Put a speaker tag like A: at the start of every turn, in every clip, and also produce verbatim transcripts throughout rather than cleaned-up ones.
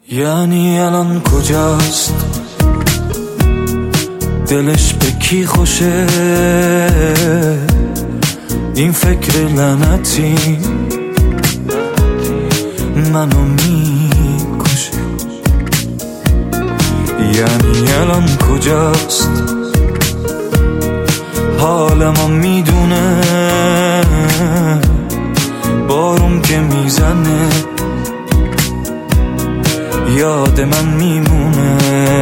A: یعنی الان کجاست؟ دلش به کی خوشه؟ این فکر لعنتی منو میکشه. یعنی الان کجاست؟ حالمو میدونه، بارون که میزنه یاد من میمونه.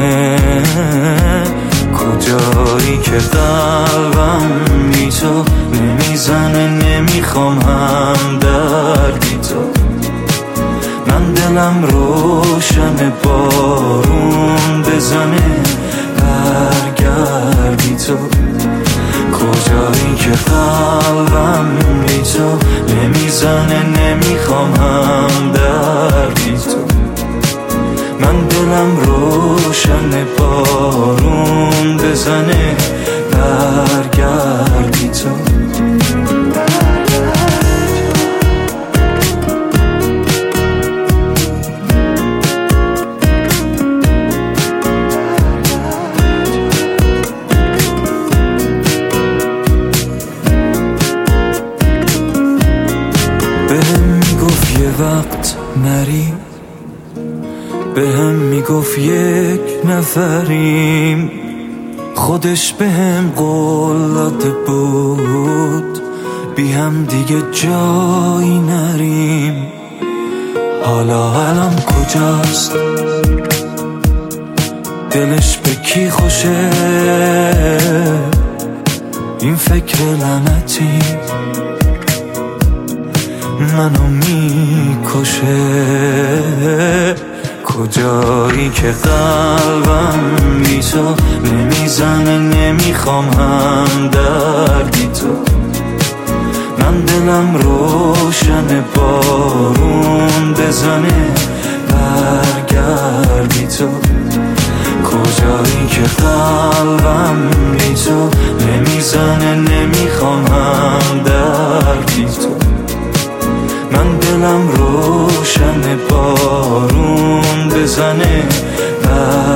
A: کجایی که قلبم بی تو نمیزنه، نمیخوام هم دردی تو. من دلم روشن، بارون بزنه برگردی تو. کجایی که قلبم بی تو نمیزنه، نمیخوام هم دردی تو. من دلم روشن، بارون بزنه برگردی تو. بهم میگفت یه وقت نری، بهم میگفت یک نفریم. خودش بهم قول داده بود بی هم دیگه جایی نریم. حالا الان کجاست؟ دلش به کی خوشه؟ این فکر لعنتی منو میکشه. کجایی که قلبم بی تو نمیزنه، نمیخوام هم دردی تو. من دلم روشن، بارون بزنه برگردی تو. کجایی که قلبم بی تو نمیزنه، نمیخوام هم دردی تو. من دلم روشن، بارون بزنه